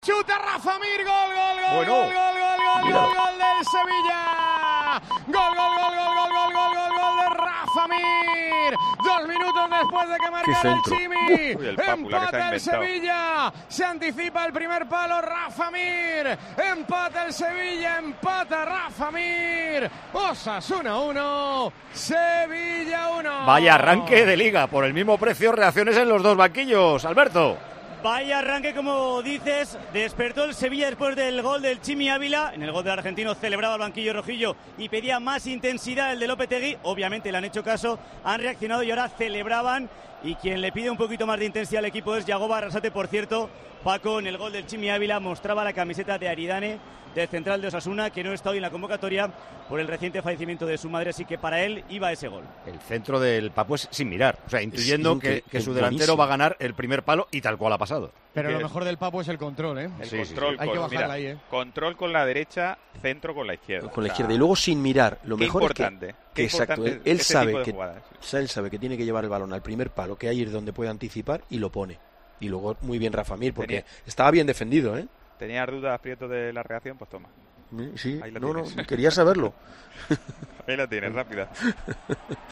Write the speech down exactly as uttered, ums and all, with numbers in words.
Chuta Rafa Mir, gol, gol, gol, Bueno. gol, gol, gol, gol, gol, gol del Sevilla. Gol, gol, gol, gol, gol, gol, gol, gol, gol de Rafa Mir. Dos minutos después de que marcara el Chimi. Uy, el Papu, la que se Empata ha el inventado. Sevilla. Se anticipa el primer palo Rafa Mir. Empata el Sevilla, empata Rafa Mir. Osasuna uno, Sevilla uno. Vaya arranque de liga, por el mismo precio, reacciones en los dos banquillos, Alberto. Vaya arranque, como dices, despertó el Sevilla después del gol del Chimi Ávila. En el gol del argentino celebraba el banquillo rojillo y pedía más intensidad el de Lopetegui. Obviamente le han hecho caso, han reaccionado y ahora celebraban. Y quien le pide un poquito más de intensidad al equipo es Yagoba Arrasate, por cierto. Paco, en el gol del Chimi Ávila, mostraba la camiseta de Aridane, del central de Osasuna, que no está hoy en la convocatoria por el reciente fallecimiento de su madre, así que para él iba ese gol. El centro del Papu es sin mirar, o sea, intuyendo Es que, incre- que su es delantero buenísimo. va a ganar el primer palo y tal cual ha pasado. Pero lo Que- mejor del Papu es el control, ¿eh? El Sí, sí, control, sí. Hay que con, bajarla mira, ahí, ¿eh? control con la derecha, centro con la izquierda. Con la O sea, izquierda y luego sin mirar. Lo qué mejor es que, importante, que qué exacto, importante él, él ese sabe tipo de que jugadas. él sabe que tiene que llevar el balón al primer palo, que ahí es donde puede anticipar y lo pone. Y luego muy bien Rafa Mir, porque Tenía- estaba bien defendido, ¿eh? ¿Tenías dudas, Prieto, de la reacción? Pues toma. Sí, Ahí la no, no, tienes. quería saberlo. Ahí la tienes, rápida.